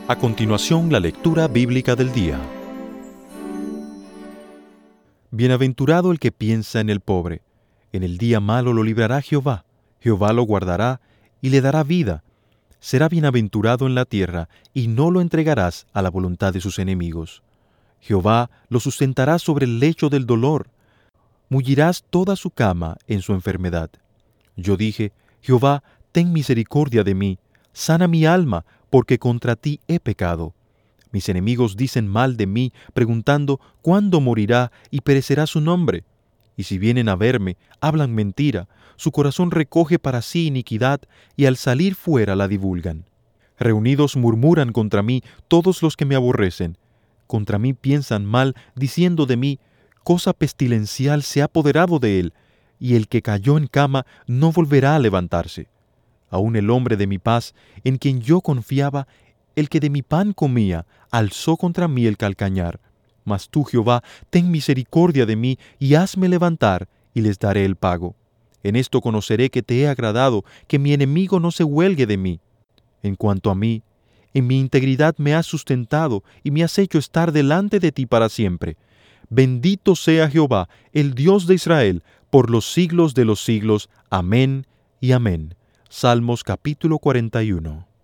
A continuación, la lectura bíblica del día. Bienaventurado el que piensa en el pobre. En el día malo lo librará Jehová. Jehová lo guardará y le dará vida. Será bienaventurado en la tierra, y no lo entregarás a la voluntad de sus enemigos. Jehová lo sustentará sobre el lecho del dolor. Mullirás toda su cama en su enfermedad. Yo dije: Jehová, ten misericordia de mí, sana mi alma, porque contra ti he pecado. Mis enemigos dicen mal de mí, preguntando: ¿cuándo morirá y perecerá su nombre? Y si vienen a verme, hablan mentira, su corazón recoge para sí iniquidad, y al salir fuera la divulgan. Reunidos murmuran contra mí todos los que me aborrecen. Contra mí piensan mal, diciendo de mí: cosa pestilencial se ha apoderado de él, y el que cayó en cama no volverá a levantarse. Aun el hombre de mi paz, en quien yo confiaba, el que de mi pan comía, alzó contra mí el calcañar. Mas tú, Jehová, ten misericordia de mí, y hazme levantar, y les daré el pago. En esto conoceré que te he agradado, que mi enemigo no se huelgue de mí. En cuanto a mí, en mi integridad me has sustentado, y me has hecho estar delante de ti para siempre. Bendito sea Jehová, el Dios de Israel, por los siglos de los siglos. Amén y amén. Salmos capítulo 41.